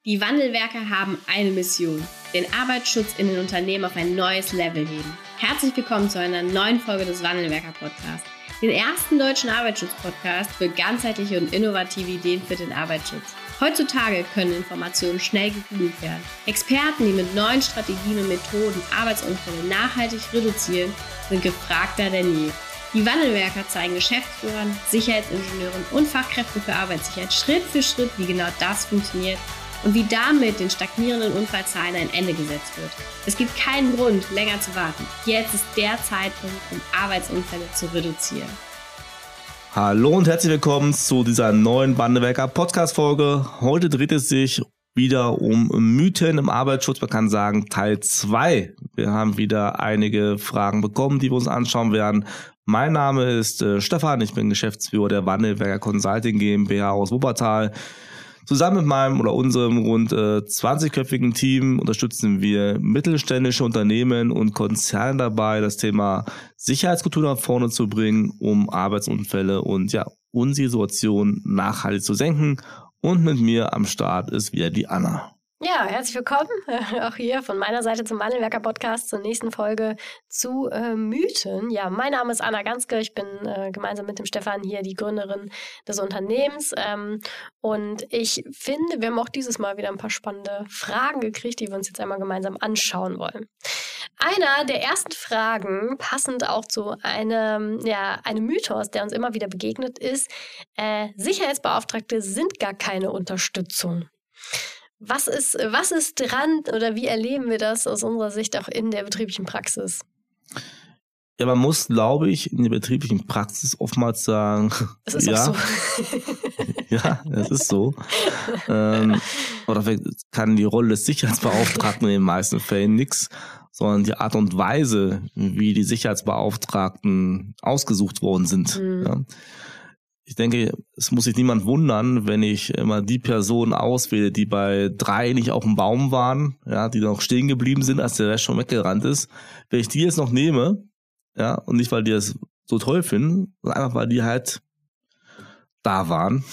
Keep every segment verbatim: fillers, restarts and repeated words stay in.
Die Wandelwerker haben eine Mission: den Arbeitsschutz in den Unternehmen auf ein neues Level heben. Herzlich willkommen zu einer neuen Folge des Wandelwerker-Podcasts, den ersten deutschen Arbeitsschutz-Podcast für ganzheitliche und innovative Ideen für den Arbeitsschutz. Heutzutage können Informationen schnell gegoogelt werden. Experten, die mit neuen Strategien und Methoden Arbeitsunfälle nachhaltig reduzieren, sind gefragter denn je. Die Wandelwerker zeigen Geschäftsführern, Sicherheitsingenieuren und Fachkräften für Arbeitssicherheit Schritt für Schritt, wie genau das funktioniert und wie damit den stagnierenden Unfallzahlen ein Ende gesetzt wird. Es gibt keinen Grund, länger zu warten. Jetzt ist der Zeitpunkt, um Arbeitsunfälle zu reduzieren. Hallo und herzlich willkommen zu dieser neuen Wandelwerker Podcast-Folge. Heute dreht es sich wieder um Mythen im Arbeitsschutz. Man kann sagen Teil zwei. Wir haben wieder einige Fragen bekommen, die wir uns anschauen werden. Mein Name ist äh, Stefan, ich bin Geschäftsführer der Wandelwerker Consulting GmbH aus Wuppertal. Zusammen mit meinem oder unserem rund äh, zwanzigköpfigen Team unterstützen wir mittelständische Unternehmen und Konzerne dabei, das Thema Sicherheitskultur nach vorne zu bringen, um Arbeitsunfälle und ja unsere Situation nachhaltig zu senken. Und mit mir am Start ist wieder die Anna. Ja, herzlich willkommen, äh, auch hier von meiner Seite zum Wandelwerker-Podcast zur nächsten Folge zu äh, Mythen. Ja, mein Name ist Anna Ganske, ich bin äh, gemeinsam mit dem Stefan hier die Gründerin des Unternehmens ähm, und ich finde, wir haben auch dieses Mal wieder ein paar spannende Fragen gekriegt, die wir uns jetzt einmal gemeinsam anschauen wollen. Einer der ersten Fragen, passend auch zu einem, ja, einem Mythos, der uns immer wieder begegnet ist, äh, Sicherheitsbeauftragte sind gar keine Unterstützung. Was ist, was ist dran oder wie erleben wir das aus unserer Sicht auch in der betrieblichen Praxis? Ja, man muss, glaube ich, in der betrieblichen Praxis oftmals sagen, das ist ja, auch so. ja, es ist so. ähm, oder vielleicht kann die Rolle des Sicherheitsbeauftragten in den meisten Fällen nichts, sondern die Art und Weise, wie die Sicherheitsbeauftragten ausgesucht worden sind. Mhm. Ja. Ich denke, es muss sich niemand wundern, wenn ich immer die Personen auswähle, die bei drei nicht auf dem Baum waren, ja, die noch stehen geblieben sind, als der Rest schon weggerannt ist. Wenn ich die jetzt noch nehme, ja, und nicht, weil die das so toll finden, sondern einfach, weil die halt da waren.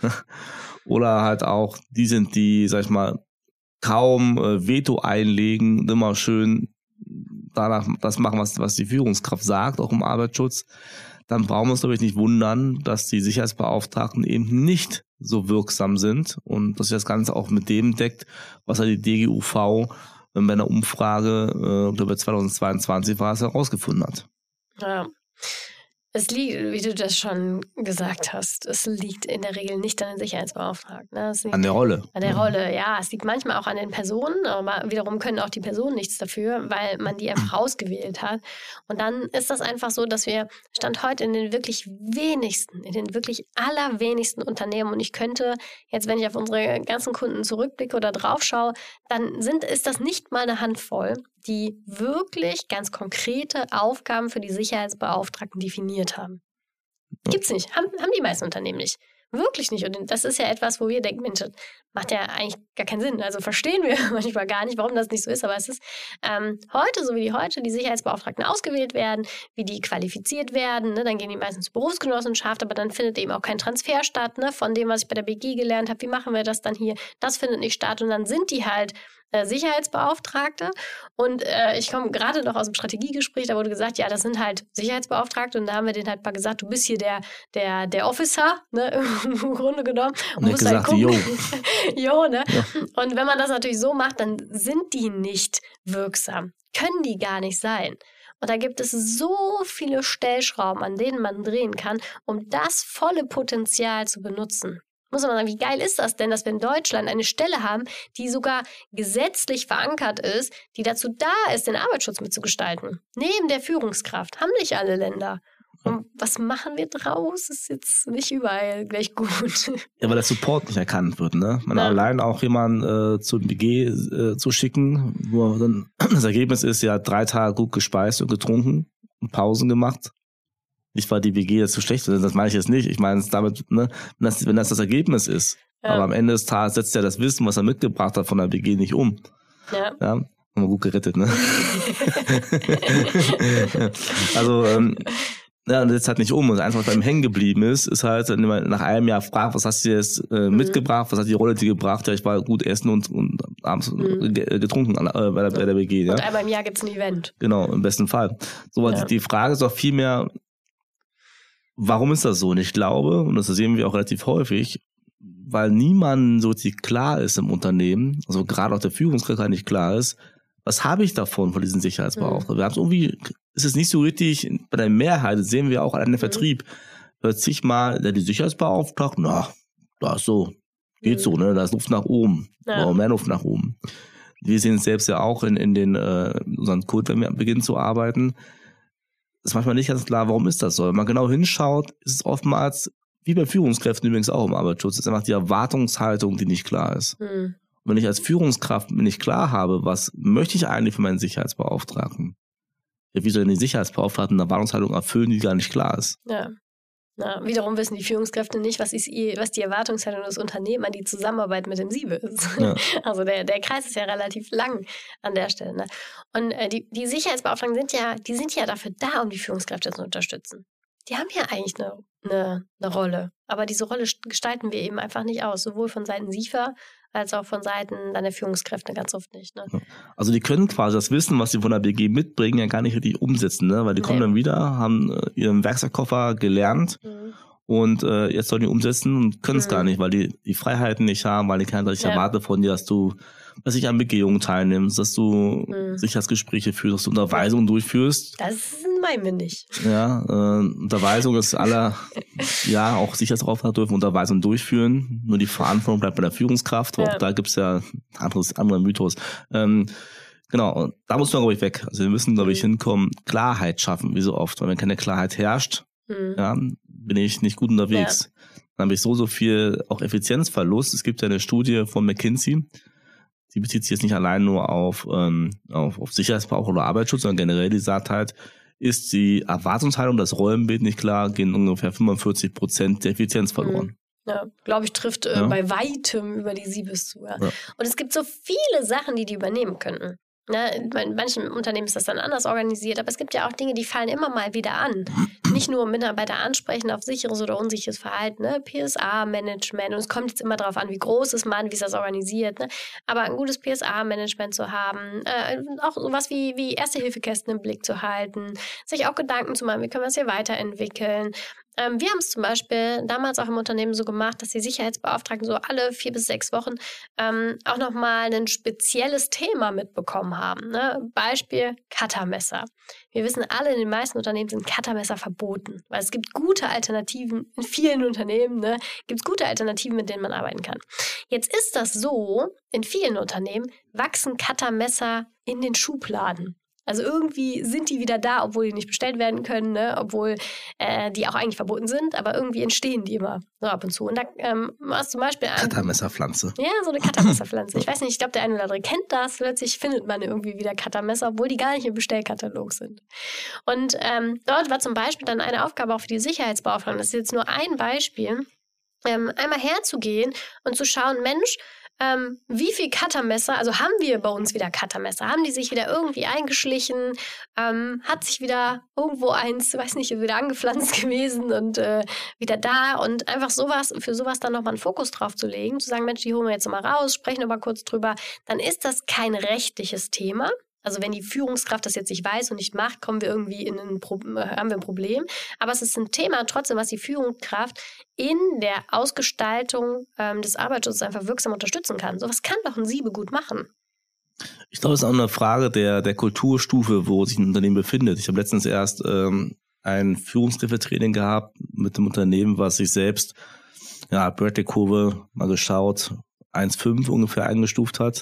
Oder halt auch die sind, die, sag ich mal, kaum äh, Veto einlegen und immer schön danach das machen, was, was die Führungskraft sagt, auch im Arbeitsschutz. Dann brauchen wir uns, glaube ich, nicht wundern, dass die Sicherheitsbeauftragten eben nicht so wirksam sind und dass sich das Ganze auch mit dem deckt, was ja die D G U V bei einer Umfrage, äh, über zweitausendzweiundzwanzig war, es herausgefunden hat. Ja. Es liegt, wie du das schon gesagt hast, es liegt in der Regel nicht an den Sicherheitsbeauftragten. Ne? Es liegt an der Rolle. An der Rolle, ja. Es liegt manchmal auch an den Personen, aber wiederum können auch die Personen nichts dafür, weil man die einfach ausgewählt hat. Und dann ist das einfach so, dass wir Stand heute in den wirklich wenigsten, in den wirklich allerwenigsten Unternehmen, und ich könnte jetzt, wenn ich auf unsere ganzen Kunden zurückblicke oder drauf schaue, dann sind, ist das nicht mal eine Handvoll, die wirklich ganz konkrete Aufgaben für die Sicherheitsbeauftragten definiert haben. Gibt's nicht. Haben, haben die meisten Unternehmen nicht. Wirklich nicht. Und das ist ja etwas, wo wir denken, Mensch, das macht ja eigentlich gar keinen Sinn. Also verstehen wir manchmal gar nicht, warum das nicht so ist. Aber es ist ähm, heute, so wie die heute, die Sicherheitsbeauftragten ausgewählt werden, wie die qualifiziert werden. Ne? Dann gehen die meistens Berufsgenossenschaft, aber dann findet eben auch kein Transfer statt, ne? Von dem, was ich bei der B G gelernt habe. Wie machen wir das dann hier? Das findet nicht statt. Und dann sind die halt äh, Sicherheitsbeauftragte. Und äh, ich komme gerade noch aus dem Strategiegespräch, da wurde gesagt, ja, das sind halt Sicherheitsbeauftragte. Und da haben wir denen halt mal gesagt, du bist hier der, der, der Officer, ne? Im Grunde genommen. Und, und musst gesagt, halt jo. jo, ne? Ja. Und wenn man das natürlich so macht, dann sind die nicht wirksam. Können die gar nicht sein. Und da gibt es so viele Stellschrauben, an denen man drehen kann, um das volle Potenzial zu benutzen. Muss man sagen, wie geil ist das denn, dass wir in Deutschland eine Stelle haben, die sogar gesetzlich verankert ist, die dazu da ist, den Arbeitsschutz mitzugestalten. Neben der Führungskraft. Haben nicht alle Länder. Und was machen wir draus? Ist jetzt nicht überall gleich gut. Ja, weil der Support nicht erkannt wird, ne? Man ja. allein auch jemanden äh, zum B G äh, zu schicken, wo dann das Ergebnis ist, ja, drei Tage gut gespeist und getrunken und Pausen gemacht. Nicht, weil die B G jetzt so schlecht ist, das meine ich jetzt nicht. Ich meine es damit, ne, wenn das, wenn das das Ergebnis ist. Ja. Aber am Ende des Tages setzt ja das Wissen, was er mitgebracht hat von der B G, nicht um. Ja. Ja, haben wir gut gerettet, ne? Also, ähm, Ja, und setzt halt nicht um. Und eins, was bei ihm hängen geblieben ist, ist halt, wenn man nach einem Jahr fragt, was hast du jetzt äh, mitgebracht, was hat die Rolle dir gebracht? Ja, ich war gut essen und, und abends mhm. getrunken äh, bei, der, bei der B G. Ja? Und einmal im Jahr gibt's ein Event. Genau, im besten Fall. So, ja. Die Frage ist auch viel mehr, warum ist das so? Und ich glaube, und das sehen wir auch relativ häufig, weil niemand so richtig klar ist im Unternehmen, also gerade auch der Führungskraft nicht klar ist, was habe ich davon, von diesen Sicherheitsbeauftragten? Mhm. Wir haben es irgendwie, ist es nicht so richtig, bei der Mehrheit, das sehen wir auch an der Vertrieb, hört sich mal, der die Sicherheitsbeauftragten, na, da ist so, geht mhm. so, ne, da ist Luft nach oben, ja. Oder mehr Luft nach oben. Wir sehen es selbst ja auch in, in den, äh, unseren Code, wenn wir beginnen zu arbeiten, ist manchmal nicht ganz klar, warum ist das so. Wenn man genau hinschaut, ist es oftmals, wie bei Führungskräften übrigens auch im Arbeitsschutz, ist einfach die Erwartungshaltung, die nicht klar ist. Mhm. Wenn ich als Führungskraft nicht klar habe, was möchte ich eigentlich für meinen Sicherheitsbeauftragten? Ja, wie soll denn die Sicherheitsbeauftragten eine Erwartungshaltung erfüllen, die gar nicht klar ist? Ja. Na, wiederum wissen die Führungskräfte nicht, was, ist ihr, was die Erwartungshaltung des Unternehmens an die Zusammenarbeit mit dem Siebe ist. Ja. Also der, der Kreis ist ja relativ lang an der Stelle. Ne? Und äh, die, die Sicherheitsbeauftragten sind ja, die sind ja dafür da, um die Führungskräfte zu unterstützen. Die haben ja eigentlich eine, eine, eine Rolle. Aber diese Rolle gestalten wir eben einfach nicht aus. Sowohl von Seiten S I F A als auch von Seiten dann der Führungskräfte ganz oft nicht. Ne? Also die können quasi das Wissen, was sie von der B G mitbringen, ja gar nicht richtig umsetzen. Ne? Weil die nee. kommen dann wieder, haben äh, ihren Werkzeugkoffer gelernt mhm. und äh, jetzt sollen die umsetzen und können es mhm. gar nicht, weil die die Freiheiten nicht haben, weil die keiner sich ja. erwartet von dir, dass du dass du an Begehungen teilnimmst, dass du mhm. Sicherheitsgespräche führst, dass du Unterweisungen durchführst. Das meinen wir nicht. Ja, äh, Unterweisung ist aller, ja, auch Sicherheitsauftrag dürfen Unterweisungen durchführen. Nur die Verantwortung bleibt bei der Führungskraft. Ja. Auch da gibt's ja anderes, andere Mythos. Ähm, genau, da muss man, glaube ich, weg. Also wir müssen, glaube ich, mhm. hinkommen, Klarheit schaffen, wie so oft. Weil wenn keine Klarheit herrscht, mhm. ja, bin ich nicht gut unterwegs. Ja. Dann habe ich so, so viel auch Effizienzverlust. Es gibt ja eine Studie von McKinsey, die bezieht sich jetzt nicht allein nur auf, ähm, auf, auf Sicherheitsbeauftragten oder Arbeitsschutz, sondern generell, die sagt halt, ist die Erwartungshaltung, das Rollenbild nicht klar, gehen ungefähr fünfundvierzig Prozent der Effizienz verloren. Ja, glaube ich, trifft äh, ja. bei weitem über die Siebes zu. Ja. Ja. Und es gibt so viele Sachen, die die übernehmen könnten. Ne, in manchen Unternehmen ist das dann anders organisiert, aber es gibt ja auch Dinge, die fallen immer mal wieder an. Nicht nur Mitarbeiter ansprechen auf sicheres oder unsicheres Verhalten, ne? P S A-Management, und es kommt jetzt immer darauf an, wie groß ist man, wie ist das organisiert, ne? Aber ein gutes P S A-Management zu haben, äh, auch sowas wie, wie Erste-Hilfe-Kästen im Blick zu halten, sich auch Gedanken zu machen, wie können wir das hier weiterentwickeln. Ähm, wir haben es zum Beispiel damals auch im Unternehmen so gemacht, dass die Sicherheitsbeauftragten so alle vier bis sechs Wochen ähm, auch nochmal ein spezielles Thema mitbekommen haben. Ne? Beispiel Cuttermesser. Wir wissen alle, in den meisten Unternehmen sind Cuttermesser verboten, weil es gibt gute Alternativen in vielen Unternehmen, ne? Gibt es gute Alternativen, mit denen man arbeiten kann. Jetzt ist das so, in vielen Unternehmen wachsen Cuttermesser in den Schubladen. Also irgendwie sind die wieder da, obwohl die nicht bestellt werden können, ne? Obwohl äh, die auch eigentlich verboten sind, aber irgendwie entstehen die immer so ab und zu. Und da ähm, hast zum Beispiel ein Cuttermesserpflanze. Ja, so eine Cuttermesserpflanze. Ich weiß nicht, ich glaube, der eine oder andere kennt das. Plötzlich findet man irgendwie wieder Cuttermesser, obwohl die gar nicht im Bestellkatalog sind. Und ähm, dort war zum Beispiel dann eine Aufgabe auch für die Sicherheitsbeauftragten. Das ist jetzt nur ein Beispiel, ähm, einmal herzugehen und zu schauen, Mensch, Ähm, wie viel Cuttermesser, also haben wir bei uns wieder Cuttermesser, haben die sich wieder irgendwie eingeschlichen, ähm, hat sich wieder irgendwo eins, weiß nicht, wieder angepflanzt gewesen und äh, wieder da, und einfach sowas, für sowas dann nochmal einen Fokus drauf zu legen, zu sagen, Mensch, die holen wir jetzt nochmal raus, sprechen nochmal kurz drüber, dann ist das kein rechtliches Thema. Also wenn die Führungskraft das jetzt nicht weiß und nicht macht, kommen wir irgendwie in ein Pro- haben wir ein Problem. Aber es ist ein Thema trotzdem, was die Führungskraft in der Ausgestaltung ähm, des Arbeitsschutzes einfach wirksam unterstützen kann. Sowas kann doch ein Siebe gut machen. Ich glaube, es ist auch eine Frage der, der Kulturstufe, wo sich ein Unternehmen befindet. Ich habe letztens erst ähm, ein Führungskräftetraining gehabt mit einem Unternehmen, was sich selbst, ja, Bradley-Kurve mal geschaut, eins Komma fünf ungefähr eingestuft hat.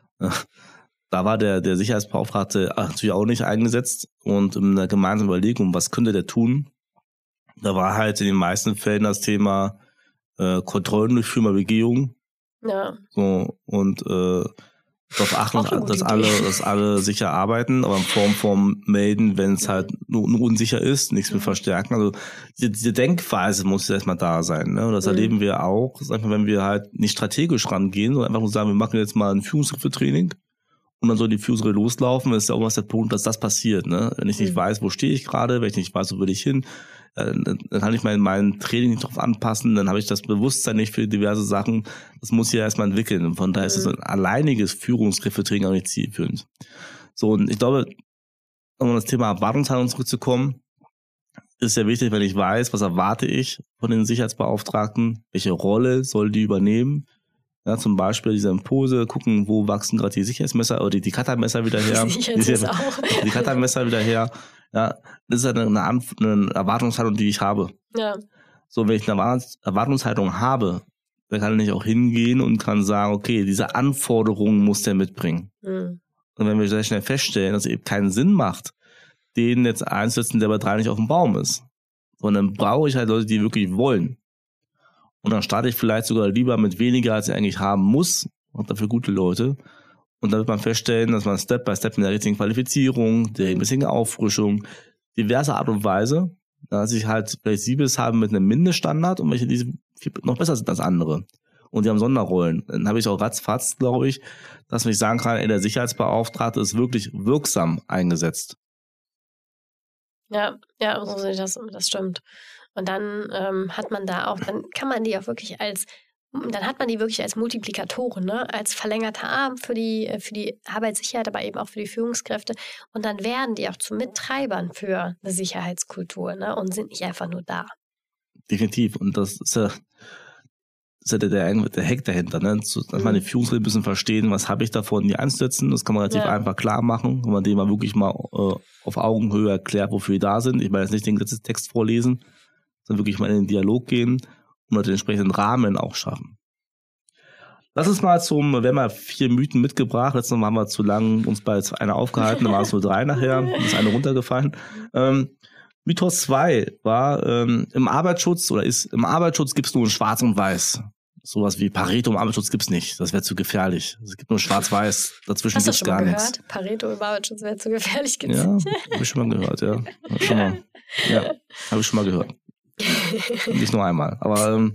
Da war der, der Sicherheitsbeauftragte natürlich auch nicht eingesetzt, und in der gemeinsamen Überlegung, was könnte der tun? Da war halt in den meisten Fällen das Thema äh, Kontrollen durchführen bei Begehungen. Ja. So, und äh, darauf achten, dass alle, dass alle sicher arbeiten, aber in Form vom Melden, wenn es halt nur, nur unsicher ist, nichts mehr verstärken. Also diese, diese Denkweise muss erstmal da sein. Ne? Und das mhm. erleben wir auch, sag ich mal, wenn wir halt nicht strategisch rangehen, sondern einfach nur sagen, wir machen jetzt mal ein Führungskräftetraining. und dann soll die Führungsrolle loslaufen, ist ja auch was der Punkt, dass das passiert. Ne? Wenn ich nicht mhm. weiß, wo stehe ich gerade, wenn ich nicht weiß, wo will ich hin, dann, dann kann ich mein, mein Training nicht darauf anpassen, dann habe ich das Bewusstsein nicht für diverse Sachen. Das muss ich ja erstmal entwickeln. Und von daher mhm. ist so ein alleiniges Führungskräftetraining auch nicht zielführend. So, und ich glaube, um auf das Thema Erwartungshaltung zurückzukommen, ist ja wichtig, wenn ich weiß, was erwarte ich von den Sicherheitsbeauftragten, welche Rolle soll die übernehmen. Ja, zum Beispiel diese Impulse, gucken, wo wachsen gerade die Sicherheitsmesser oder die, die Cuttermesser wieder her. Die, auch. die Cuttermesser wieder her. Ja, das ist eine, eine, eine Erwartungshaltung, die ich habe. Ja. So, wenn ich eine Erwartungshaltung habe, dann kann ich auch hingehen und kann sagen, okay, diese Anforderungen muss der mitbringen. Mhm. Und wenn wir sehr schnell feststellen, dass es eben keinen Sinn macht, den jetzt einzusetzen, der bei drei nicht auf dem Baum ist, sondern brauche ich halt Leute, die wirklich wollen. Und dann starte ich vielleicht sogar lieber mit weniger, als ich eigentlich haben muss, und dafür gute Leute. Und dann wird man feststellen, dass man Step by Step mit der richtigen Qualifizierung, der richtigen Auffrischung, diverse Art und Weise, dass ich halt Flexibles habe mit einem Mindeststandard und welche die noch besser sind als andere. Und die haben Sonderrollen. Dann habe ich auch ratzfatz, glaube ich, dass ich sagen kann, ey, der Sicherheitsbeauftragte ist wirklich wirksam eingesetzt. Ja, ja, so sehe ich das, das stimmt. Und dann ähm, hat man da auch, dann kann man die auch wirklich als, dann hat man die wirklich als Multiplikatoren, ne? Als verlängerter Arm für die, für die Arbeitssicherheit, aber eben auch für die Führungskräfte. Und dann werden die auch zu Mittreibern für eine Sicherheitskultur, ne? Und sind nicht einfach nur da. Definitiv. Und das ist ja, das ist ja der, der, der Hack dahinter, ne? Dass mhm. meine Führungskräfte müssen verstehen, was habe ich davon, die einzusetzen. Das kann man relativ ja. einfach klar machen, wenn man dem mal wirklich mal äh, auf Augenhöhe erklärt, wofür die da sind. Ich meine jetzt nicht den Gesetzestext vorlesen, sondern wirklich mal in den Dialog gehen und den entsprechenden Rahmen auch schaffen. Lass uns mal zum, wir haben ja vier Mythen mitgebracht, letztes Mal haben wir zu lang uns bei einer aufgehalten, dann waren es nur drei nachher, dann ist eine runtergefallen. Ähm, Mythos zwei war, ähm, im Arbeitsschutz, oder ist, im Arbeitsschutz gibt es nur Schwarz und Weiß. Sowas wie Pareto im Arbeitsschutz gibt's nicht, das wäre zu gefährlich. Es gibt nur Schwarz-Weiß, dazwischen gibt's gar nichts. Hast du schon mal gehört? Pareto im Arbeitsschutz wäre zu gefährlich, gibt's ja, nicht. Habe ich schon mal gehört, ja. Hab schon mal, ja, habe ich schon mal gehört. Nicht nur einmal, aber ähm,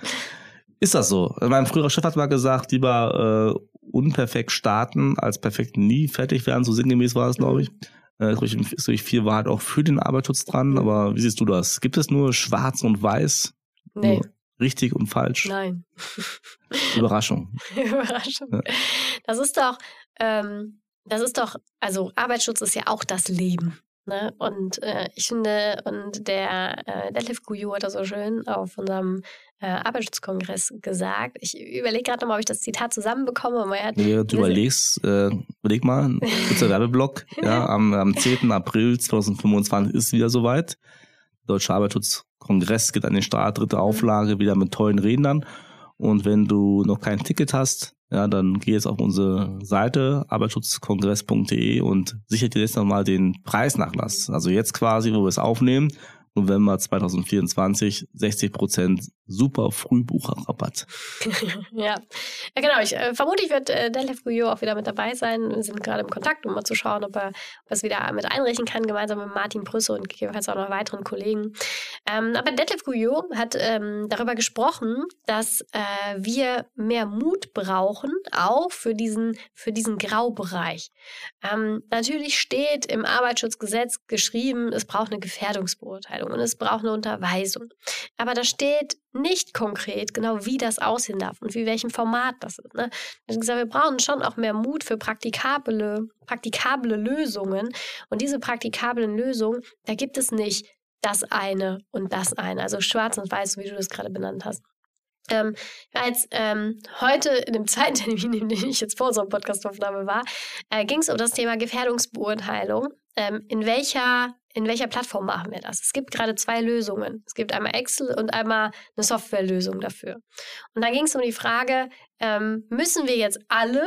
ist das so? Mein früherer Chef hat mal gesagt, lieber äh, unperfekt starten, als perfekt nie fertig werden, so sinngemäß war es, glaube ich. Äh, ist durch viel Wahrheit auch für den Arbeitsschutz dran, aber wie siehst du das? Gibt es nur schwarz und weiß? Nee. Nur richtig und falsch? Nein. Überraschung. Überraschung. Ja. Das ist doch, ähm, das ist doch, also Arbeitsschutz ist ja auch das Leben. Ne? Und äh, ich finde, und der äh, Detlef Gouillot hat das so schön auf unserem äh, Arbeitsschutzkongress gesagt. Ich überlege gerade nochmal, ob ich das Zitat zusammenbekomme. Aber er hat ja, du überlegst, äh, überleg mal, ein kurzer Werbeblock. Ja, am, am zehnten April zweitausendfünfundzwanzig ist es wieder soweit. Der Deutsche Arbeitsschutzkongress geht an den Start, dritte Auflage, wieder mit tollen Rednern. Und wenn du noch kein Ticket hast, ja, dann geh jetzt auf unsere Seite arbeitsschutzkongress punkt de und sicher dir jetzt nochmal den Preisnachlass. Also jetzt quasi, wo wir es aufnehmen, November zweitausendvierundzwanzig, sechzig Prozent super Frühbucherrabatt. ja. ja, genau. Ich äh, vermutlich wird äh, Detlef Gouillot auch wieder mit dabei sein. Wir sind gerade im Kontakt, um mal zu schauen, ob er, ob er es wieder mit einrichten kann, gemeinsam mit Martin Brüsse und gegebenenfalls auch noch weiteren Kollegen. Ähm, aber Detlef Gouillot hat ähm, darüber gesprochen, dass äh, wir mehr Mut brauchen, auch für diesen, für diesen Graubereich. Ähm, natürlich steht im Arbeitsschutzgesetz geschrieben, es braucht eine Gefährdungsbeurteilung und es braucht eine Unterweisung. Aber da steht nicht konkret genau, wie das aussehen darf und wie welchem Format das ist. Ne? Ich habe gesagt, wir brauchen schon auch mehr Mut für praktikable, praktikable Lösungen. Und diese praktikablen Lösungen, da gibt es nicht das eine und das eine. Also schwarz und weiß, wie du das gerade benannt hast. Ähm, als ähm, heute in dem Zeittermin, in dem ich jetzt vor unserer Podcastaufnahme war, äh, ging es um das Thema Gefährdungsbeurteilung. Ähm, in welcher In welcher Plattform machen wir das? Es gibt gerade zwei Lösungen. Es gibt einmal Excel und einmal eine Softwarelösung dafür. Und da ging es um die Frage, ähm, müssen wir jetzt alle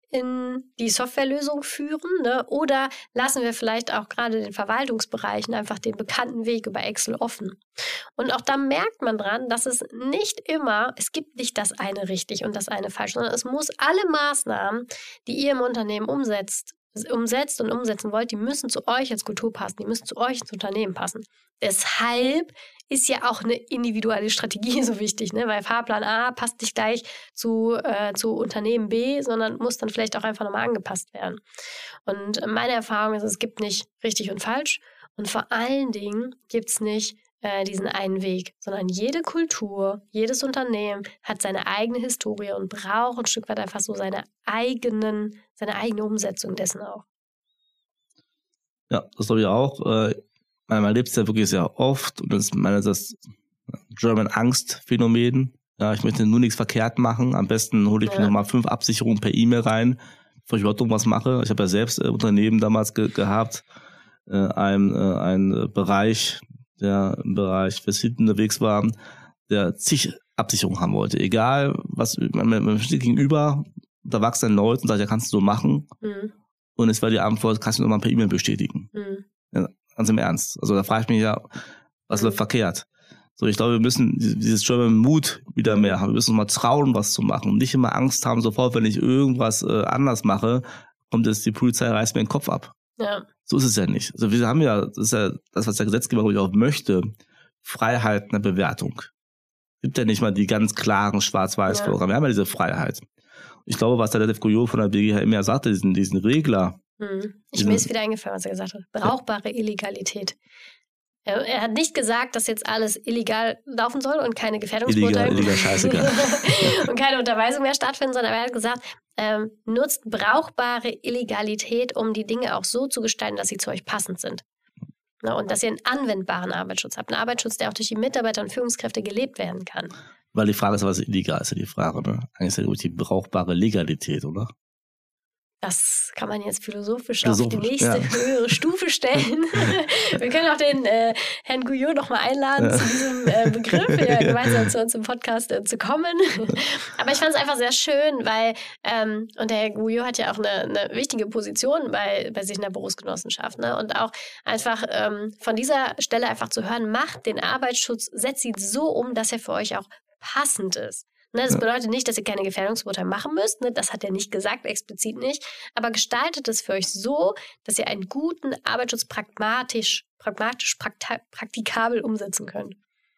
in die Softwarelösung führen, ne? Oder lassen wir vielleicht auch gerade den Verwaltungsbereichen einfach den bekannten Weg über Excel offen? Und auch da merkt man dran, dass es nicht immer, es gibt nicht das eine richtig und das eine falsch, sondern es muss alle Maßnahmen, die ihr im Unternehmen umsetzt, umsetzt und umsetzen wollt, die müssen zu euch als Kultur passen, die müssen zu euch ins Unternehmen passen. Deshalb ist ja auch eine individuelle Strategie so wichtig, ne? Weil Fahrplan A passt nicht gleich zu, äh, zu Unternehmen B, sondern muss dann vielleicht auch einfach nochmal angepasst werden. Und meine Erfahrung ist, es gibt nicht richtig und falsch und vor allen Dingen gibt es nicht äh, diesen einen Weg, sondern jede Kultur, jedes Unternehmen hat seine eigene Historie und braucht ein Stück weit einfach so seine eigenen, seine eigene Umsetzung dessen auch. Ja, das glaube ich auch. Äh, man erlebt es ja wirklich sehr oft und das ist meine, das German Angst-Phänomen. Ja, ich möchte nur nichts verkehrt machen. Am besten hole ich ja. mir nochmal fünf Absicherungen per E-Mail rein, bevor ich überhaupt irgendwas mache. Ich habe ja selbst äh, Unternehmen damals ge- gehabt, äh, ein, äh, ein Bereich, der im Bereich Facility unterwegs war, der zig Absicherungen haben wollte. Egal, was man, man steht gegenüber, da wachsen Leute und sagt, ja, kannst du so machen. Mhm. Und es war die Antwort, kannst du nochmal per E-Mail bestätigen. Mhm. Ja, ganz im Ernst. Also da frage ich mich ja, was mhm. läuft verkehrt? So, ich glaube, wir müssen dieses German Mut wieder mehr haben. Wir müssen uns mal trauen, was zu machen. Und nicht immer Angst haben, sofort, wenn ich irgendwas äh, anders mache, kommt es, die Polizei reißt mir den Kopf ab. Ja. So ist es ja nicht. Also wir haben ja, das ist ja das, was der Gesetzgeber auch möchte, Freiheit in der Bewertung. Es gibt ja nicht mal die ganz klaren Schwarz-Weiß-Programme. Ja. Wir haben ja diese Freiheit. Ich glaube, was der Detlef Gouillot von der B G H immer sagte, diesen, diesen Regler. Hm. Ich mir ist wieder eingefallen, was er gesagt hat. Brauchbare ja. Illegalität. Er, er hat nicht gesagt, dass jetzt alles illegal laufen soll und keine Gefährdungsbeurteilung illegal, illegal, scheißegal. und keine Unterweisung mehr stattfinden, sondern er hat gesagt, ähm, nutzt brauchbare Illegalität, um die Dinge auch so zu gestalten, dass sie zu euch passend sind. Na, und dass ihr einen anwendbaren Arbeitsschutz habt. Einen Arbeitsschutz, der auch durch die Mitarbeiter und Führungskräfte gelebt werden kann. Weil die Frage ist, was illegal ist, ja die Frage, ne? Eigentlich ist ja die brauchbare Legalität, oder? Das kann man jetzt philosophisch, philosophisch auf die nächste ja. höhere Stufe stellen. Wir können auch den äh, Herrn Gouillot nochmal einladen, ja. zu diesem äh, Begriff, ja, gemeinsam zu uns im Podcast äh, zu kommen. Aber ich fand es einfach sehr schön, weil, ähm, und der Herr Gouillot hat ja auch eine, eine wichtige Position bei, bei sich in der Berufsgenossenschaft. Ne? Und auch einfach ähm, von dieser Stelle einfach zu hören, macht den Arbeitsschutz, setzt ihn so um, dass er für euch auch passend ist. Ne, das bedeutet nicht, dass ihr keine Gefährdungsbeurteilung machen müsst. Ne? Das hat er nicht gesagt, explizit nicht. Aber gestaltet es für euch so, dass ihr einen guten Arbeitsschutz pragmatisch, pragmatisch prakta- praktikabel umsetzen könnt.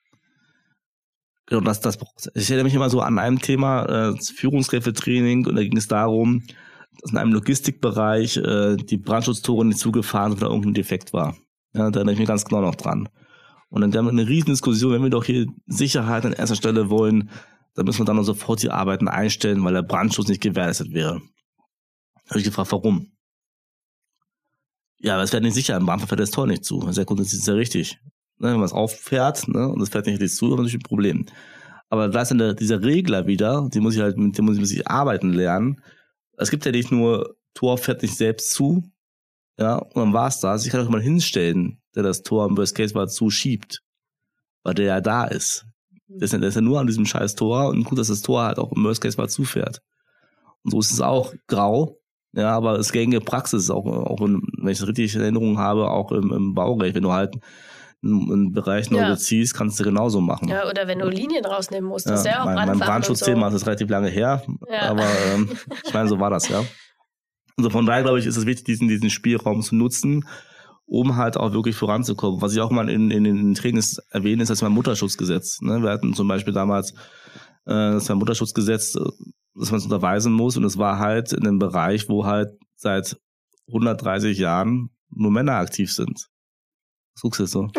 Genau, das, das, ich erinnere mich immer so an einem Thema, äh, das Führungskräftetraining, und da ging es darum, dass in einem Logistikbereich äh, die Brandschutztore nicht zugefahren sind, weil irgendein Defekt war. Ja, da erinnere ich mich ganz genau noch dran. Und dann haben wir eine riesen Diskussion, wenn wir doch hier Sicherheit an erster Stelle wollen, dann müssen wir dann sofort die Arbeiten einstellen, weil der Brandschutz nicht gewährleistet wäre. Da habe ich gefragt, warum? Ja, aber es fährt nicht sicher, im Brandfall fährt das Tor nicht zu. Das ist ja grundsätzlich sehr richtig. Ne, wenn man es auffährt, ne, und es fährt nicht richtig zu, dann ist natürlich ein Problem. Aber da ist dann der, dieser Regler wieder, die muss ich halt, mit dem muss ich, muss ich arbeiten lernen. Es gibt ja nicht nur, Tor fährt nicht selbst zu, ja, und dann war's das. Ich kann auch mal hinstellen, der das Tor im Worst Case mal zuschiebt, weil der ja da ist. Der ist, ja, der ist ja nur an diesem scheiß Tor und gut, dass das Tor halt auch im Worst Case mal zufährt. Und so ist es auch grau, ja, aber es gängige Praxis, auch, auch in, wenn ich das richtig in Erinnerung habe, auch im, im Baurecht, wenn du halt einen, einen Bereich neu ja. beziehst, kannst du genauso machen. Ja, oder wenn du Linien rausnehmen musst, das ja, ist ja auch mein, mein Brandschutzthema so. Ist relativ lange her, ja. aber ähm, ich meine, so war das, ja. Also von daher, glaube ich, ist es wichtig, diesen, diesen Spielraum zu nutzen, um halt auch wirklich voranzukommen. Was ich auch mal in, in den Trainings erwähne, ist das Mutterschutzgesetz. Ne? Wir hatten zum Beispiel damals äh, das Mutterschutzgesetz, dass man es unterweisen muss, und es war halt in einem Bereich, wo halt seit hundertdreißig Jahren nur Männer aktiv sind. Was guckst du jetzt so?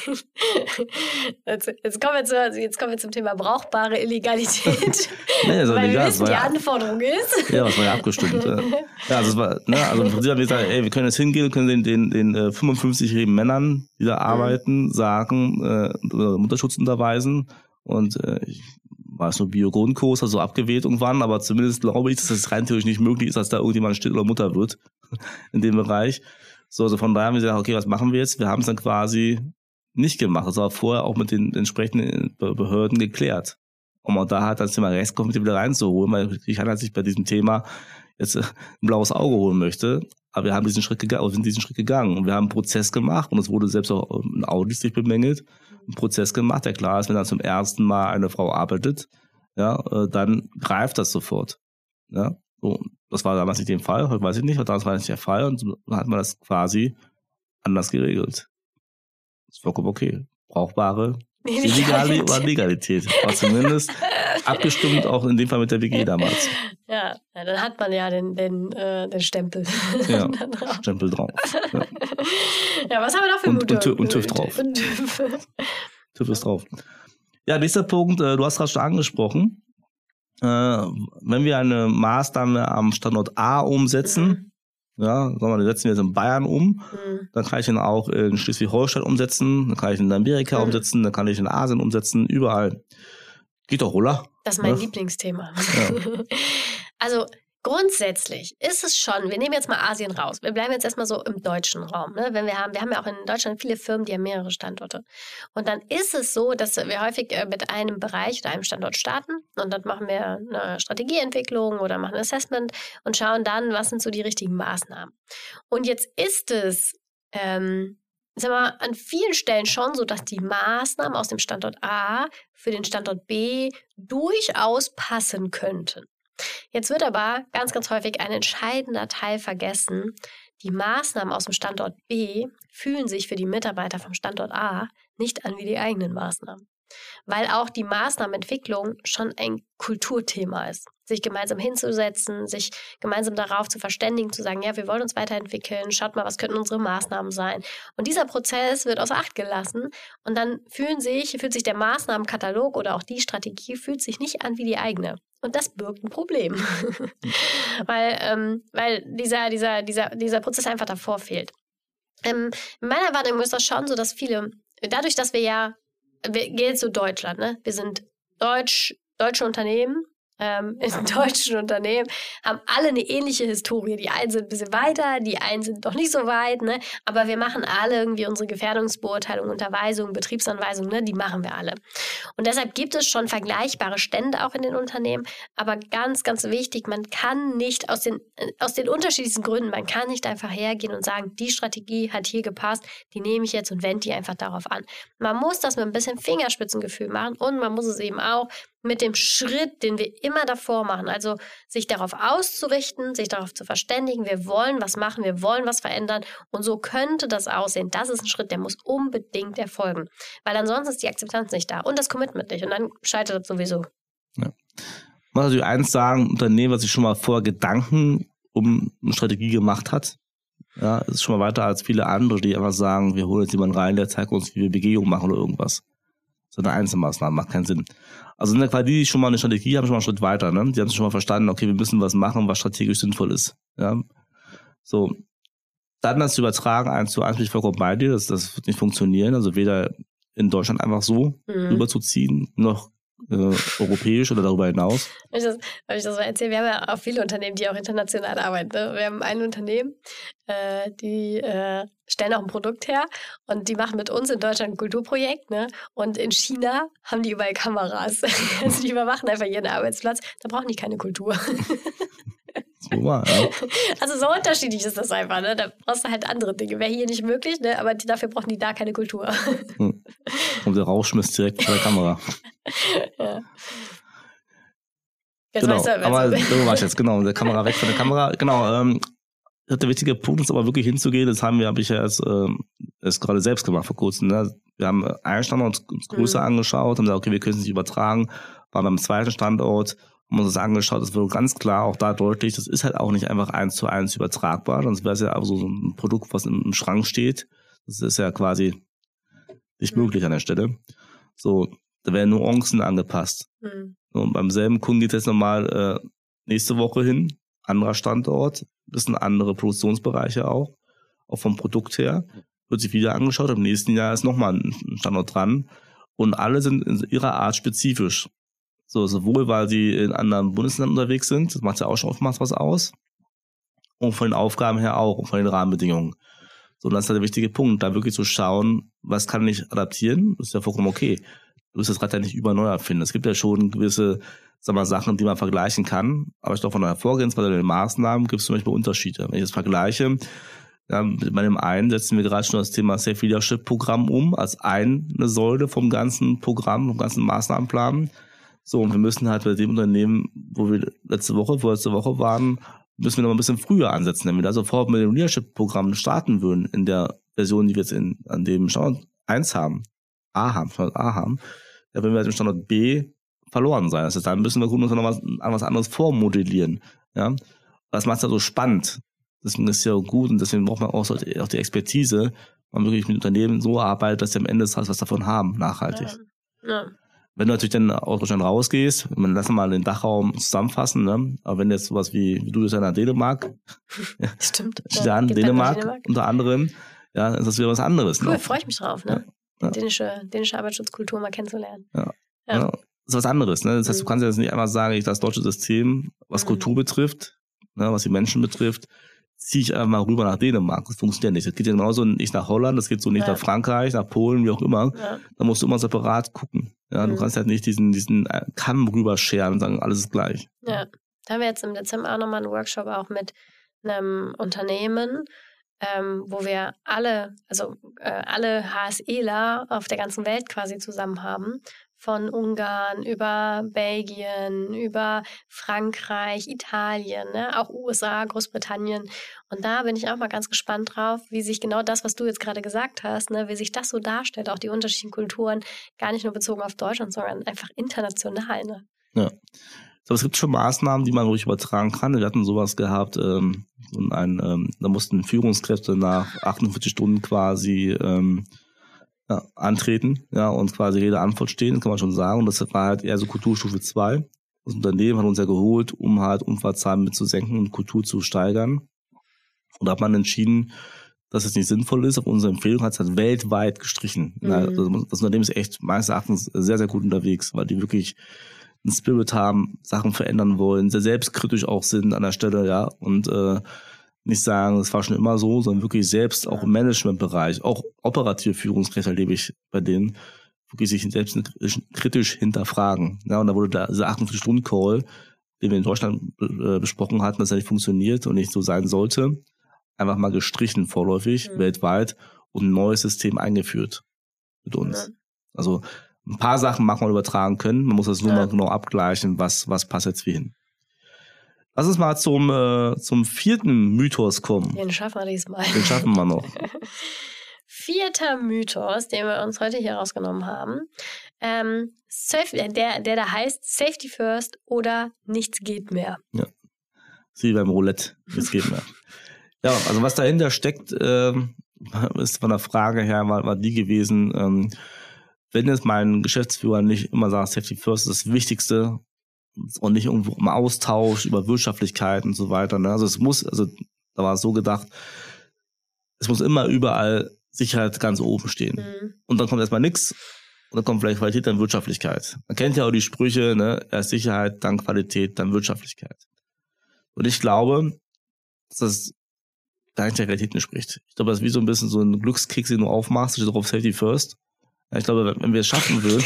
jetzt, jetzt, kommen wir zu, jetzt kommen wir zum Thema brauchbare Illegalität. Nee, das weil wir wissen, die ja, Anforderung ist. Ja, das war ja abgestimmt. Ja, also, es war, ne, also im Prinzip haben wir gesagt, ey, wir können jetzt hingehen und können den, den, den äh, fünfundfünfzigjährigen Männern, die da arbeiten, sagen, äh, Mutterschutz unterweisen. Und äh, ich war es nur Bio-Grundkurs, also abgewählt irgendwann, aber zumindest glaube ich, dass es rein theoretisch nicht möglich ist, dass da irgendjemand Still oder Mutter wird in dem Bereich. So, also von daher haben wir gesagt, okay, was machen wir jetzt? Wir haben es dann quasi nicht gemacht. Das war vorher auch mit den entsprechenden Behörden geklärt. Um auch da halt das Thema Rechtskonformität wieder reinzuholen, weil ich halt sich bei diesem Thema jetzt ein blaues Auge holen möchte. Aber wir haben diesen Schritt gegangen, sind diesen Schritt gegangen. Und wir haben einen Prozess gemacht, und es wurde selbst auch in Audits sich bemängelt, einen Prozess gemacht, der klar ist, wenn dann zum ersten Mal eine Frau arbeitet, ja, dann greift das sofort. Ja, so. Das war damals nicht der Fall, heute weiß ich nicht, aber damals war nicht der Fall und dann hat man das quasi anders geregelt. Das ist vollkommen okay. Brauchbare Illegalität oder Legalität. War zumindest abgestimmt, auch in dem Fall mit der W G damals. Ja, ja dann hat man ja den, den, äh, den Stempel. Ja, Stempel drauf. Ja. Ja, was haben wir noch für und, gute... Und, TÜV, und TÜV drauf. Und TÜV. TÜV ist drauf. Ja, nächster Punkt, äh, du hast gerade schon angesprochen. Äh, wenn wir eine Maßnahme am Standort A umsetzen, mhm. ja, sagen wir, die setzen wir jetzt in Bayern um, mhm. dann kann ich ihn auch in Schleswig-Holstein umsetzen, dann kann ich ihn in Amerika mhm. umsetzen, dann kann ich ihn in Asien umsetzen, überall. Geht doch, oder? Das ist mein ja. Lieblingsthema. Ja. Also grundsätzlich ist es schon, wir nehmen jetzt mal Asien raus, wir bleiben jetzt erstmal so im deutschen Raum. Ne? Wenn wir haben, wir haben ja auch in Deutschland viele Firmen, die haben mehrere Standorte. Und dann ist es so, dass wir häufig mit einem Bereich oder einem Standort starten und dann machen wir eine Strategieentwicklung oder machen ein Assessment und schauen dann, was sind so die richtigen Maßnahmen. Und jetzt ist es ähm, Sagen wir, an vielen Stellen schon so, dass die Maßnahmen aus dem Standort A für den Standort B durchaus passen könnten. Jetzt wird aber ganz, ganz häufig ein entscheidender Teil vergessen. Die Maßnahmen aus dem Standort B fühlen sich für die Mitarbeiter vom Standort A nicht an wie die eigenen Maßnahmen. Weil auch die Maßnahmenentwicklung schon ein Kulturthema ist. Sich gemeinsam hinzusetzen, sich gemeinsam darauf zu verständigen, zu sagen, ja, wir wollen uns weiterentwickeln, schaut mal, was könnten unsere Maßnahmen sein. Und dieser Prozess wird außer Acht gelassen und dann fühlen sich, fühlt sich der Maßnahmenkatalog oder auch die Strategie fühlt sich nicht an wie die eigene. Und das birgt ein Problem. weil ähm, weil dieser, dieser, dieser, dieser Prozess einfach davor fehlt. Ähm, in meiner Wahrnehmung ist das schon so, dass viele, dadurch, dass wir ja wir gehen jetzt zu Deutschland, ne? Wir sind deutsch, deutsche Unternehmen, ähm, in deutschen Unternehmen, haben alle eine ähnliche Historie. Die einen sind ein bisschen weiter, die einen sind doch nicht so weit, ne? Aber wir machen alle irgendwie unsere Gefährdungsbeurteilung, Unterweisung, Betriebsanweisung, ne? Die machen wir alle. Und deshalb gibt es schon vergleichbare Stände auch in den Unternehmen. Aber ganz, ganz wichtig, man kann nicht aus den, aus den unterschiedlichsten Gründen, man kann nicht einfach hergehen und sagen, die Strategie hat hier gepasst, die nehme ich jetzt und wende die einfach darauf an. Man muss das mit ein bisschen Fingerspitzengefühl machen und man muss es eben auch mit dem Schritt, den wir immer davor machen, also sich darauf auszurichten, sich darauf zu verständigen, wir wollen was machen, wir wollen was verändern und so könnte das aussehen. Das ist ein Schritt, der muss unbedingt erfolgen, weil ansonsten ist die Akzeptanz nicht da und das Commitment nicht und dann scheitert das sowieso. Ja. Ich muss natürlich eins sagen, ein Unternehmen, was sich schon mal vorher Gedanken um eine Strategie gemacht hat, ja, ist schon mal weiter als viele andere, die einfach sagen, wir holen jetzt jemanden rein, der zeigt uns, wie wir Begehung machen oder irgendwas. So eine Einzelmaßnahme macht keinen Sinn. Also in der Qualität, die schon mal eine Strategie haben, schon mal einen Schritt weiter, ne? Die haben schon mal verstanden, okay, wir müssen was machen, was strategisch sinnvoll ist. Ja. So. Dann das zu übertragen, eins zu eins bin ich vollkommen bei dir, das, das wird nicht funktionieren. Also weder in Deutschland einfach so mhm. rüberzuziehen, noch äh, europäisch oder darüber hinaus. Habe ich das, hab ich das mal erzählt? Wir haben ja auch viele Unternehmen, die auch international arbeiten. Ne? Wir haben ein Unternehmen, äh, die äh, stellen auch ein Produkt her und die machen mit uns in Deutschland ein Kulturprojekt. Ne? Und in China haben die überall Kameras. Also die überwachen einfach jeden Arbeitsplatz. Da brauchen die keine Kultur. So war, ja. Also so unterschiedlich ist das einfach. Ne? Da brauchst du halt andere Dinge. Wäre hier nicht möglich, ne? Aber die, dafür brauchen die da keine Kultur. Hm. Und der Rauchschmiss direkt vor der Kamera. Ja. Jetzt genau, weißt du, aber so war ich jetzt, genau, der Kamera weg von der Kamera. Genau, ähm, der wichtige Punkt ist aber wirklich hinzugehen, das haben wir, habe ich ja erst, ähm, erst gerade selbst gemacht vor kurzem. Ne? Wir haben einen Standort uns größer mhm. angeschaut, haben gesagt, okay, wir können es nicht übertragen, waren beim zweiten Standort, haben uns das angeschaut, das wird ganz klar auch da deutlich, das ist halt auch nicht einfach eins zu eins übertragbar, sonst wäre es ja auch so ein Produkt, was im Schrank steht. Das ist ja quasi nicht möglich an der Stelle. So, da werden Nuancen angepasst. Mhm. Und beim selben Kunden geht es jetzt nochmal äh, nächste Woche hin, anderer Standort, bisschen andere Produktionsbereiche auch, auch vom Produkt her, wird sich wieder angeschaut, im nächsten Jahr ist nochmal ein Standort dran und alle sind in ihrer Art spezifisch. So, sowohl weil sie in anderen Bundesländern unterwegs sind, das macht ja auch schon oftmals was aus, und von den Aufgaben her auch und von den Rahmenbedingungen. So, und das ist halt der wichtige Punkt, da wirklich zu schauen, was kann ich adaptieren, das ist ja vollkommen okay. Du wirst das gerade ja nicht über neu erfinden. Es gibt ja schon gewisse, sag mal, Sachen, die man vergleichen kann, aber ich glaube, von der Vorgehensweise oder den Maßnahmen gibt es zum Beispiel Unterschiede. Wenn ich das vergleiche, ja, bei dem einen setzen wir gerade schon das Thema Safe Leadership Programm um, als eine Säule vom ganzen Programm, vom ganzen Maßnahmenplan. So, und wir müssen halt bei dem Unternehmen, wo wir letzte Woche, vorletzte Woche waren, müssen wir noch ein bisschen früher ansetzen. Wenn wir da sofort mit dem Leadership-Programm starten würden, in der Version, die wir jetzt in, an dem Standort eins haben, A haben, Standort A haben, dann würden wir mit dem Standort B verloren sein. Das heißt, dann müssen wir gucken, dass wir noch was, an was anderes vormodellieren. Ja? Das macht es ja so spannend. Deswegen ist es ja gut und deswegen braucht man auch, so, auch die Expertise, man wirklich mit Unternehmen so arbeitet, dass sie am Ende des Tages was davon haben, nachhaltig. Ja. Ja. Wenn du natürlich dann aus Deutschland rausgehst, man lass mal den Dachraum zusammenfassen, ne? Aber wenn jetzt sowas wie, wie du das ja nach Dänemark, stimmt, ja, Dänemark, Dänemark unter anderem, ja, ist das wieder was anderes. Cool, ne? freue ich mich drauf, ne? Ja. Die dänische, dänische Arbeitsschutzkultur mal kennenzulernen. Ja. Ja. ja. Das ist was anderes, ne? Das heißt, du kannst ja jetzt nicht einfach sagen, ich das deutsche System, was Mhm. Kultur betrifft, ne, was die Menschen betrifft, ziehe ich einfach mal rüber nach Dänemark. Das funktioniert nicht. Das geht ja genauso nicht nach Holland, das geht so nicht Ja. nach Frankreich, nach Polen, wie auch immer. Ja. Da musst du immer separat gucken. Ja, Mhm. du kannst halt nicht diesen, diesen Kamm rüberscheren und sagen, alles ist gleich. Ja, da haben wir jetzt im Dezember auch nochmal einen Workshop auch mit einem Unternehmen, ähm, wo wir alle, also äh, alle HSEler auf der ganzen Welt quasi zusammen haben. Von Ungarn über Belgien, über Frankreich, Italien, ne? Auch U S A, Großbritannien. Und da bin ich auch mal ganz gespannt drauf, wie sich genau das, was du jetzt gerade gesagt hast, ne, wie sich das so darstellt, auch die unterschiedlichen Kulturen, gar nicht nur bezogen auf Deutschland, sondern einfach international. Ne? Ja. So, es gibt schon Maßnahmen, die man ruhig übertragen kann. Wir hatten sowas gehabt, ähm, und ein, ähm, da mussten Führungskräfte nach achtundvierzig Stunden quasi ähm, ja, antreten, ja, und quasi Rede Antwort stehen, kann man schon sagen. Und das war halt eher so Kulturstufe zwei. Das Unternehmen hat uns ja geholt, um halt Unfallzahlen mit zu senken und Kultur zu steigern. Und da hat man entschieden, dass es nicht sinnvoll ist. Auf unsere Empfehlung hat es halt weltweit gestrichen. Mhm. Also das Unternehmen ist echt meines Erachtens sehr, sehr gut unterwegs, weil die wirklich einen Spirit haben, Sachen verändern wollen, sehr selbstkritisch auch sind an der Stelle, ja, und äh, nicht sagen, das war schon immer so, sondern wirklich selbst auch im Managementbereich, auch operative Führungskräfte erlebe ich bei denen, wirklich sich selbst kritisch hinterfragen. Ja, und da wurde da dieser achtundvierzig-Stunden-Call, den wir in Deutschland äh, besprochen hatten, dass er nicht funktioniert und nicht so sein sollte, einfach mal gestrichen vorläufig, mhm. weltweit, und ein neues System eingeführt mit uns. Mhm. Also ein paar Sachen mag man übertragen können, man muss das nur ja. mal genau abgleichen, was, was passt jetzt wie hin. Lass uns mal zum, äh, zum vierten Mythos kommen. Den schaffen wir diesmal. Den schaffen wir noch. Vierter Mythos, den wir uns heute hier rausgenommen haben, ähm, der, der da heißt Safety First oder nichts geht mehr. Ja, wie beim Roulette, nichts geht mehr. Ja, also was dahinter steckt, ähm, ist von der Frage her, war, war die gewesen, ähm, wenn jetzt mein Geschäftsführer nicht immer sagt, Safety First ist das Wichtigste, und nicht irgendwo im Austausch über Wirtschaftlichkeit und so weiter. Ne? Also es muss, also da war es so gedacht, es muss immer überall Sicherheit ganz oben stehen. Mhm. Und dann kommt erstmal nichts und dann kommt vielleicht Qualität, dann Wirtschaftlichkeit. Man kennt ja auch die Sprüche, ne? Erst Sicherheit, dann Qualität, dann Wirtschaftlichkeit. Und ich glaube, dass das gar nicht der Realität entspricht. Ich glaube, das ist wie so ein bisschen so ein Glückskeks, den du aufmachst, steht drauf Safety First. Ich glaube, wenn wir es schaffen würden.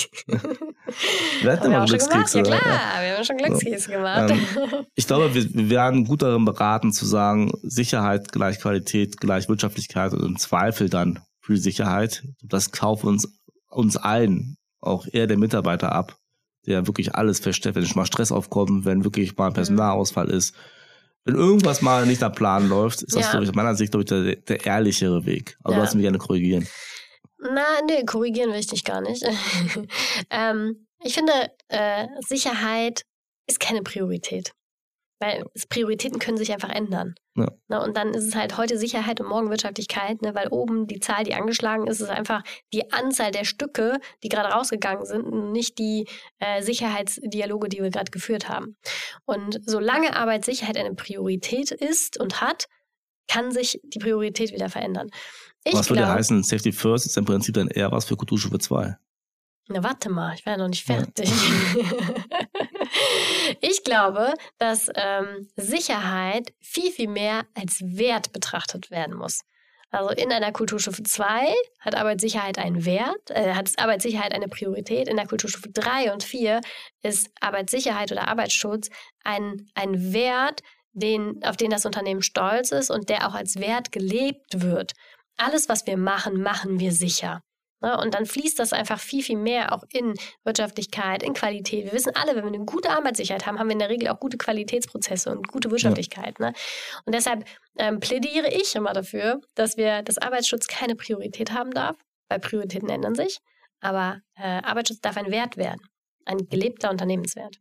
wir hatten immer Glückskekse. Ja klar, ja. wir haben schon Glückskekse so. gemacht. Ähm, ich glaube, wir, wir werden gut darin beraten zu sagen, Sicherheit gleich Qualität gleich Wirtschaftlichkeit und im Zweifel dann für die Sicherheit. Das kauft uns, uns allen, auch eher der Mitarbeiter ab, der wirklich alles feststellt, wenn schon mal Stress aufkommt, wenn wirklich mal ein Personalausfall ist. Wenn irgendwas mal nicht nach Plan läuft, ist das, ja. glaube ich, aus meiner Sicht, glaube ich, der, der ehrlichere Weg. Aber ja. du hast mich gerne korrigieren. Na, nee, korrigieren will ich dich gar nicht. ähm, ich finde, äh, Sicherheit ist keine Priorität. Weil Prioritäten können sich einfach ändern. Ja. Ne, und dann ist es halt heute Sicherheit und morgen Wirtschaftlichkeit, ne, weil oben die Zahl, die angeschlagen ist, ist einfach die Anzahl der Stücke, die gerade rausgegangen sind, und nicht die äh, Sicherheitsdialoge, die wir gerade geführt haben. Und solange Arbeitssicherheit eine Priorität ist und hat, kann sich die Priorität wieder verändern. Ich was würde heißen, Safety First ist im Prinzip dann eher was für Kulturstufe zwei? Na, warte mal, ich war ja noch nicht fertig. Ja. Ich glaube, dass ähm, Sicherheit viel, viel mehr als Wert betrachtet werden muss. Also in einer Kulturstufe zwei hat Arbeitssicherheit einen Wert, äh, hat Arbeitssicherheit eine Priorität. In der Kulturstufe drei und vier ist Arbeitssicherheit oder Arbeitsschutz ein, ein Wert, den, auf den das Unternehmen stolz ist und der auch als Wert gelebt wird. Alles, was wir machen, machen wir sicher. Ne? Und dann fließt das einfach viel, viel mehr auch in Wirtschaftlichkeit, in Qualität. Wir wissen alle, wenn wir eine gute Arbeitssicherheit haben, haben wir in der Regel auch gute Qualitätsprozesse und gute Wirtschaftlichkeit. Ja. Ne? Und deshalb ähm, plädiere ich immer dafür, dass wir, dass Arbeitsschutz keine Priorität haben darf, weil Prioritäten ändern sich. Aber äh, Arbeitsschutz darf ein Wert werden, ein gelebter Unternehmenswert.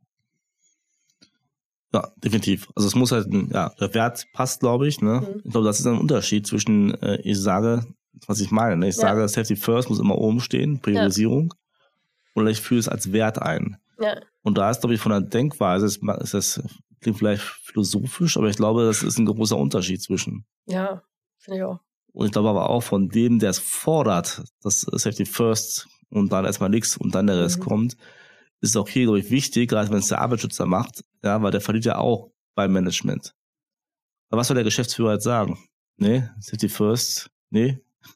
Ja, definitiv. Also es muss halt, ja, der Wert passt, glaube ich. Ne? Mhm. Ich glaube, das ist ein Unterschied zwischen, äh, ich sage, was ich meine. Ne? Ich ja. sage, Safety First muss immer oben stehen, Priorisierung. Ja. Oder ich führe es als Wert ein. Ja. Und da ist, glaube ich, von der Denkweise, ist, ist das klingt vielleicht philosophisch, aber ich glaube, das ist ein großer Unterschied zwischen. Ja, finde ich auch. Und ich glaube aber auch von dem, der es fordert, dass Safety First und dann erstmal nichts und dann der Rest mhm. kommt, ist auch hier, glaube ich, wichtig, gerade wenn es der Arbeitsschützer macht, ja, weil der verliert ja auch beim Management. Aber was soll der Geschäftsführer jetzt sagen? Nee, Safety First, nee.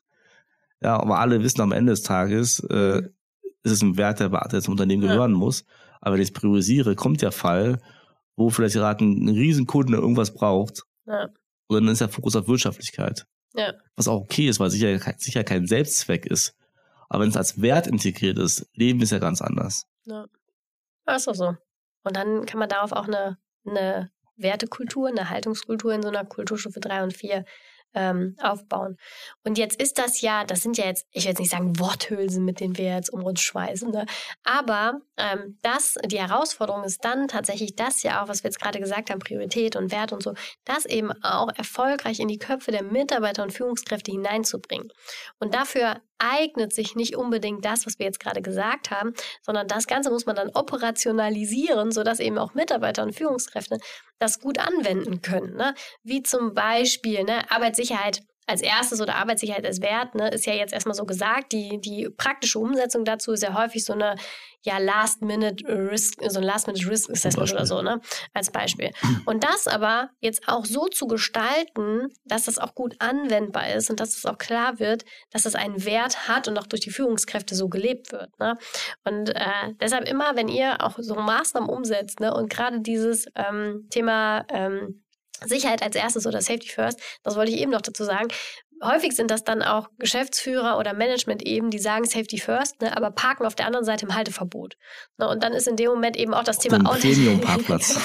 Ja, aber alle wissen am Ende des Tages, äh, ist es ein Wert, der, der zum Unternehmen gehören ja. muss. Aber wenn ich es priorisiere, kommt der Fall, wo vielleicht gerade ein, ein Riesenkunden, der irgendwas braucht. Ja. Und dann ist der Fokus auf Wirtschaftlichkeit. Ja. Was auch okay ist, weil sicher, sicher kein Selbstzweck ist. Aber wenn es als Wert integriert ist, Leben ist ja ganz anders. Ja, das ist auch so. Und dann kann man darauf auch eine, eine Wertekultur, eine Haltungskultur in so einer Kulturstufe drei und vier ähm, aufbauen. Und jetzt ist das ja, das sind ja jetzt, ich will jetzt nicht sagen Worthülsen, mit denen wir jetzt um uns schweißen, ne? Aber ähm, das, die Herausforderung ist dann tatsächlich das ja auch, was wir jetzt gerade gesagt haben, Priorität und Wert und so, das eben auch erfolgreich in die Köpfe der Mitarbeiter und Führungskräfte hineinzubringen. Und dafür eignet sich nicht unbedingt das, was wir jetzt gerade gesagt haben, sondern das Ganze muss man dann operationalisieren, sodass eben auch Mitarbeiter und Führungskräfte das gut anwenden können. Ne? Wie zum Beispiel ne, Arbeitssicherheit als erstes oder Arbeitssicherheit als Wert, ne, ist ja jetzt erstmal so gesagt. Die, die praktische Umsetzung dazu ist ja häufig so eine ja, Last-Minute-Risk, so ein Last-Minute-Risk-Assessment oder so, ne, als Beispiel. Und das aber jetzt auch so zu gestalten, dass das auch gut anwendbar ist und dass es auch klar wird, dass das einen Wert hat und auch durch die Führungskräfte so gelebt wird. Ne? Und äh, deshalb immer, wenn ihr auch so Maßnahmen umsetzt, ne, und gerade dieses ähm, Thema ähm, Sicherheit als erstes oder Safety First, das wollte ich eben noch dazu sagen. Häufig sind das dann auch Geschäftsführer oder Management eben, die sagen Safety First, ne, aber parken auf der anderen Seite im Halteverbot. Ne, und dann ist in dem Moment eben auch das Thema Premium-Parkplatz.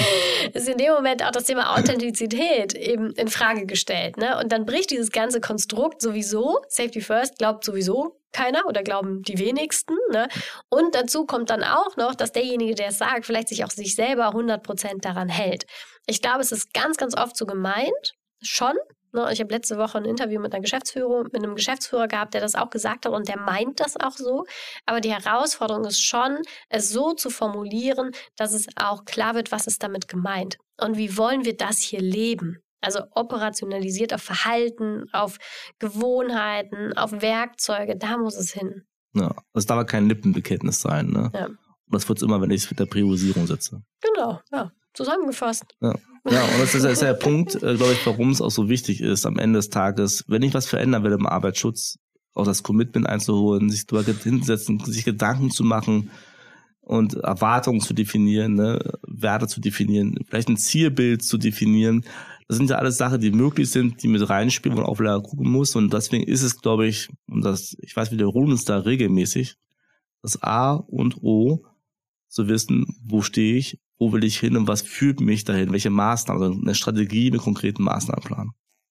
ist in dem Moment auch das Thema Authentizität eben in Frage gestellt. Ne? Und dann bricht dieses ganze Konstrukt sowieso. Safety First glaubt sowieso keiner oder glauben die wenigsten. Ne? Und dazu kommt dann auch noch, dass derjenige, der es sagt, vielleicht sich auch sich selber hundert Prozent daran hält. Ich glaube, es ist ganz, ganz oft so gemeint, schon. Ne? Ich habe letzte Woche ein Interview mit einer Geschäftsführer, mit einem Geschäftsführer gehabt, der das auch gesagt hat und der meint das auch so. Aber die Herausforderung ist schon, es so zu formulieren, dass es auch klar wird, was ist damit gemeint. Und wie wollen wir das hier leben? Also operationalisiert auf Verhalten, auf Gewohnheiten, auf Werkzeuge, da muss es hin. Ja, das darf aber kein Lippenbekenntnis sein. Ne? Ja. Und das wird es immer, wenn ich es mit der Priorisierung setze. Genau, ja, zusammengefasst. Ja, ja und das ist, das ist ja der Punkt, äh, glaube ich, warum es auch so wichtig ist, am Ende des Tages, wenn ich was verändern will im Arbeitsschutz, auch das Commitment einzuholen, sich drüber hinsetzen, sich Gedanken zu machen und Erwartungen zu definieren, ne, Werte zu definieren, vielleicht ein Zielbild zu definieren. Das sind ja alles Sachen, die möglich sind, die mit reinspielen, wo man auch wieder gucken muss. Und deswegen ist es, glaube ich, und das, ich weiß, wir wiederholen uns da regelmäßig, das A und O, zu wissen, wo stehe ich, wo will ich hin und was führt mich dahin, welche Maßnahmen, also eine Strategie mit konkreten Maßnahmenplan.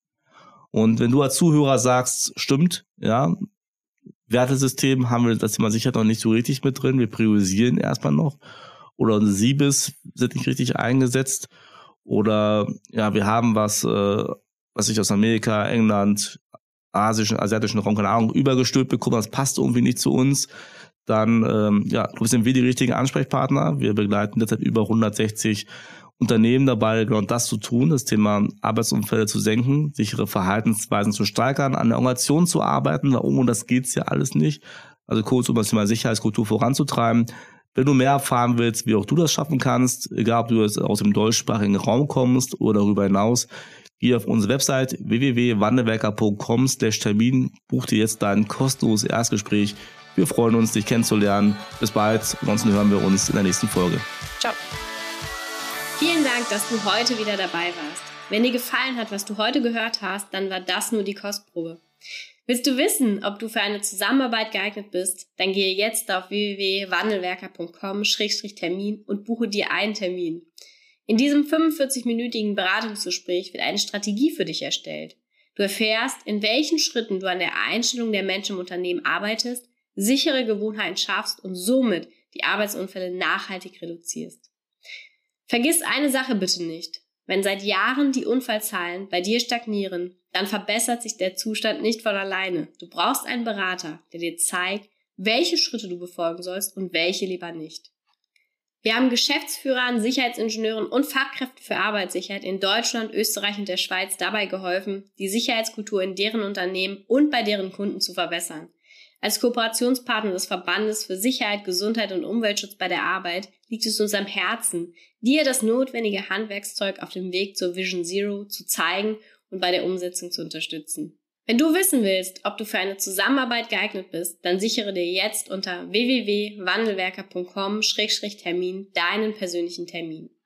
Und wenn du als Zuhörer sagst, stimmt, ja, Wertesystem haben wir das Thema Sicherheit noch nicht so richtig mit drin, wir priorisieren erstmal noch, oder unsere Siebes sind nicht richtig eingesetzt, oder ja, wir haben was, äh, was ich aus Amerika, England, asischen, asiatischen Raum, keine Ahnung, übergestülpt bekommen, das passt irgendwie nicht zu uns, dann ähm, ja, sind wir die richtigen Ansprechpartner. Wir begleiten derzeit über hundertsechzig Unternehmen dabei, genau das zu tun, das Thema Arbeitsunfälle zu senken, sichere Verhaltensweisen zu steigern, an der Organisation zu arbeiten, weil ohne das geht's ja alles nicht. Also kurz, um das Thema Sicherheitskultur voranzutreiben. Wenn du mehr erfahren willst, wie auch du das schaffen kannst, egal ob du jetzt aus dem deutschsprachigen Raum kommst oder darüber hinaus, geh auf unsere Website w w w punkt wandelwerker punkt com slash Termin, buch dir jetzt dein kostenloses Erstgespräch. Wir freuen uns, dich kennenzulernen. Bis bald. Ansonsten hören wir uns in der nächsten Folge. Ciao. Vielen Dank, dass du heute wieder dabei warst. Wenn dir gefallen hat, was du heute gehört hast, dann war das nur die Kostprobe. Willst du wissen, ob du für eine Zusammenarbeit geeignet bist? Dann gehe jetzt auf w w w punkt wandelwerker punkt com Schrägstrich Termin und buche dir einen Termin. In diesem fünfundvierzig-minütigen Beratungsgespräch wird eine Strategie für dich erstellt. Du erfährst, in welchen Schritten du an der Einstellung der Menschen im Unternehmen arbeitest, sichere Gewohnheiten schaffst und somit die Arbeitsunfälle nachhaltig reduzierst. Vergiss eine Sache bitte nicht. Wenn seit Jahren die Unfallzahlen bei dir stagnieren, dann verbessert sich der Zustand nicht von alleine. Du brauchst einen Berater, der dir zeigt, welche Schritte du befolgen sollst und welche lieber nicht. Wir haben Geschäftsführern, Sicherheitsingenieuren und Fachkräften für Arbeitssicherheit in Deutschland, Österreich und der Schweiz dabei geholfen, die Sicherheitskultur in deren Unternehmen und bei deren Kunden zu verbessern. Als Kooperationspartner des Verbandes für Sicherheit, Gesundheit und Umweltschutz bei der Arbeit liegt es uns am Herzen, dir das notwendige Handwerkszeug auf dem Weg zur Vision Zero zu zeigen und bei der Umsetzung zu unterstützen. Wenn du wissen willst, ob du für eine Zusammenarbeit geeignet bist, dann sichere dir jetzt unter w w w punkt wandelwerker punkt com Schrägstrich Termin deinen persönlichen Termin.